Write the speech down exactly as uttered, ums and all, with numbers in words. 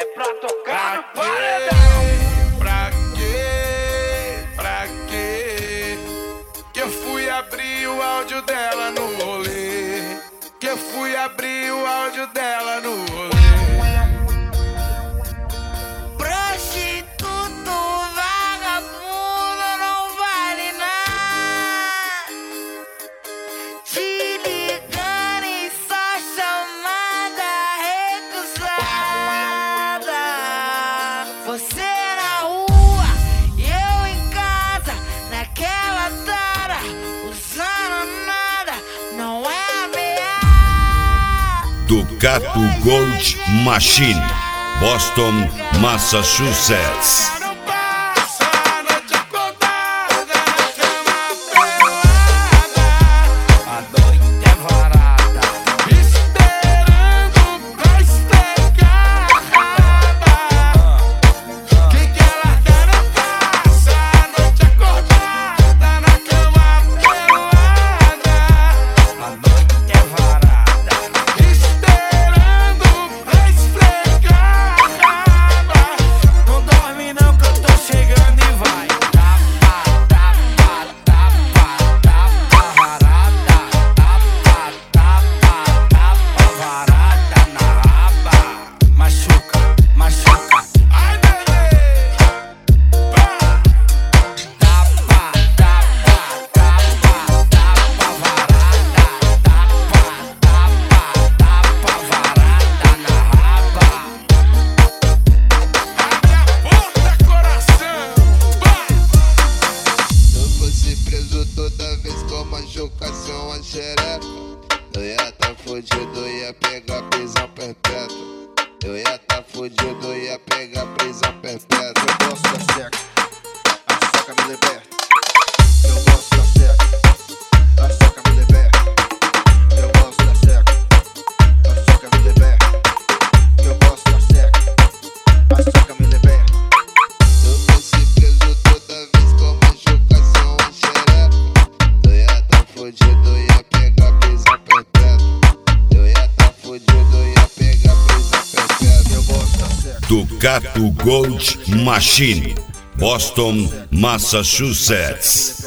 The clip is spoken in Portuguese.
é pra tocar no paredão. Pra quê? Pra quê? Que eu fui abrir o áudio dela no rolê. Que eu fui abrir o áudio dela no rolê. Prostituto, vagabundo, não vale nada. Te ligando em só chamada recusada. Você na rua e eu em casa, naquela tara, usando nada, não é ameaça. Ducato Gold Machine, Boston, Massachusetts. Eu ia tá fudido, ia pegar prisão perpétua. Eu ia tá fudido, ia pegar prisão perpétua. Eu gosto da seca, a soca me liberta. Eu gosto da seca, a soca me liberta. Eu gosto da seca, a soca me liberta. Eu gosto da seca, a soca me liberta. Eu fosse preso toda vez com machucação a xereca. Eu ia tá fudido, ia pegar prisão perpétua. Eu ia tá fudido, ia pegar prisão perpétua. Eu gosto da seca. Ducato Gold Machine, Boston, Massachusetts.